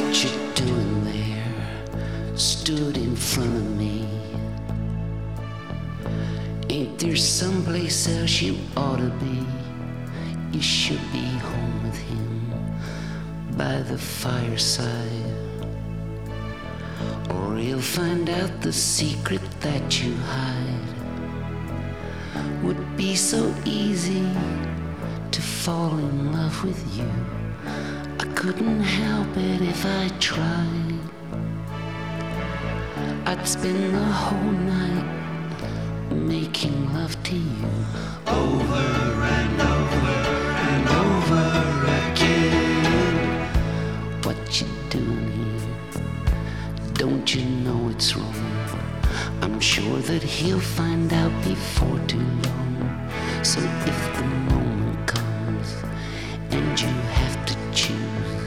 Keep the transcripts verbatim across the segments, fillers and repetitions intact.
What you doing there? Stood in front of me. Ain't there someplace else you ought to be? You should be home with him by the fireside, or he'll find out the secret that you hide. Would be so easy to fall in love with you. I couldn't help it if I tried. I'd spend the whole night making love to you, over and over and over again. What you doing here? Don't you know it's wrong? I'm sure that he'll find out before too long. So if the moment comes and you have to choose,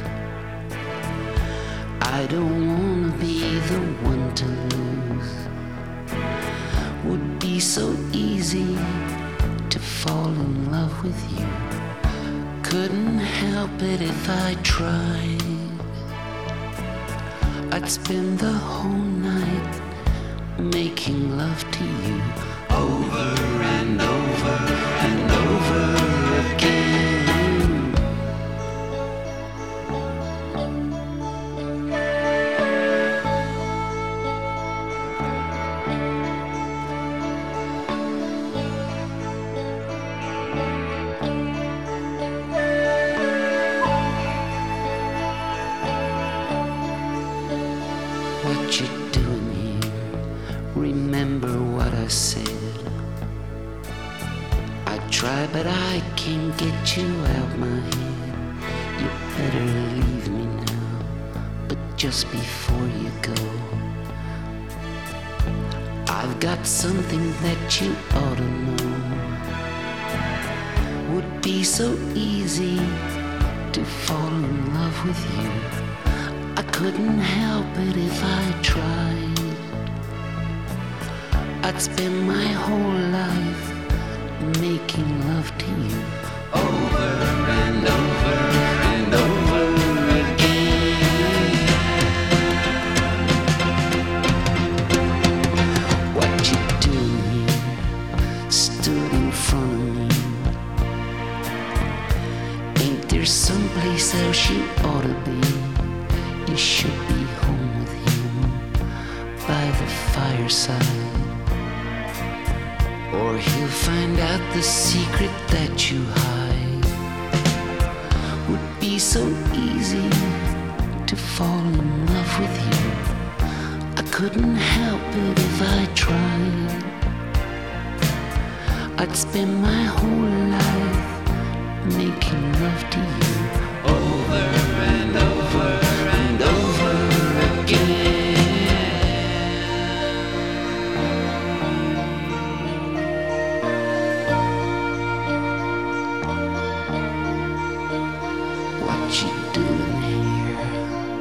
I don't wanna be the one to lose. Would be so easy to fall in love with you. Couldn't help it if I tried. I'd spend the whole night making love to you, over and over and over again. What you doing here? Remember what I said. I try, but I can't get you out my head. You better leave me now, but just before you go, I've got something that you ought to know. Would be so easy to fall in love with you. I couldn't help it if I tried. I'd spend my whole life making love to you, over and over and over again. What you doing here? Stood in front of me. Ain't there someplace else you ought to be? You should be home with him by the fireside, or he'll find out the secret that you hide. Would be so easy to fall in love with you. I couldn't help it if I tried. I'd spend my whole life making love to you, over and over and over again. What you doing here?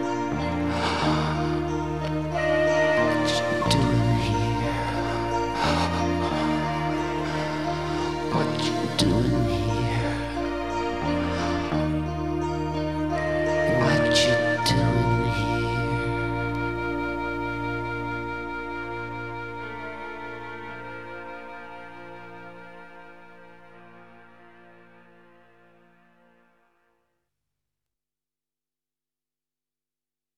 What you doing here? What you doing here?